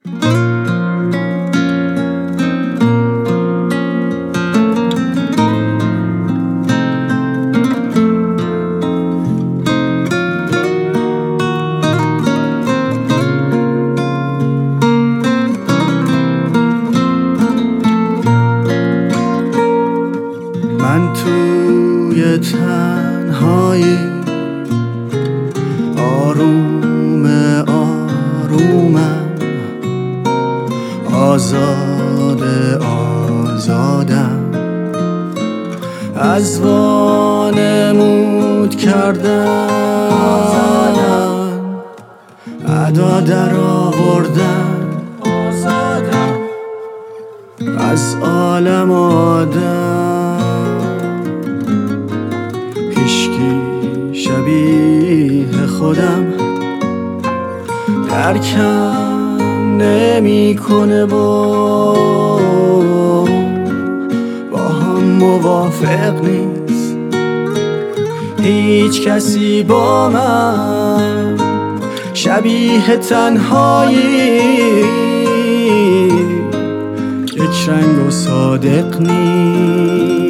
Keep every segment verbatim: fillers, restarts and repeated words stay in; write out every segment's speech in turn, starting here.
من توی تنهایی آروم آرومم، آزاد آزادم، از وانمود کردن ادا در آوردن، از عالم آدم هیچکی شبیه خودم درکم نمی کنه، با با هم موافق نیست هیچ کسی با من شبیه تنهایی، یک رنگ و صادق نیست.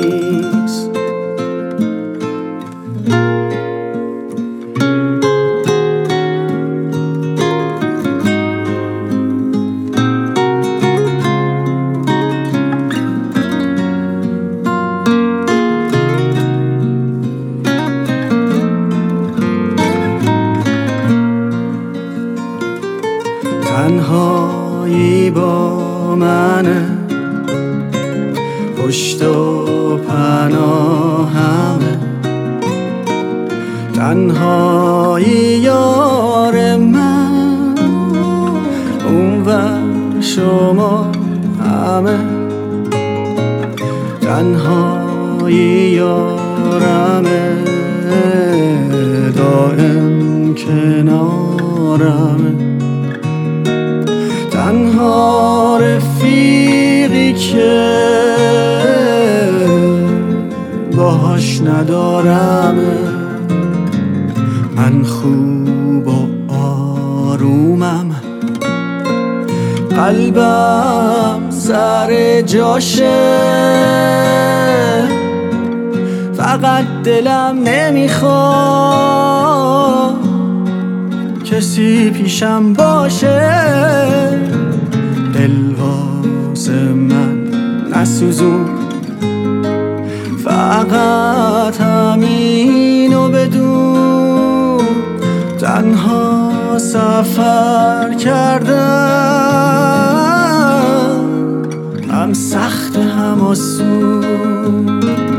تنهایی با منه، پشت و پناهمه، تنهایی یار من، اونور شما همه، تنهایی یارمه، دائم کنارمه، تنها رفیقی که باهاش ندارم. من خوب و آرومم، قلبم سر جاشه، فقط دلم نمیخواد کسی پیشم باشه، دل واسه من نسوزون، فقط همینو بدون، تنها سفر کردم هم سخت هم آسون.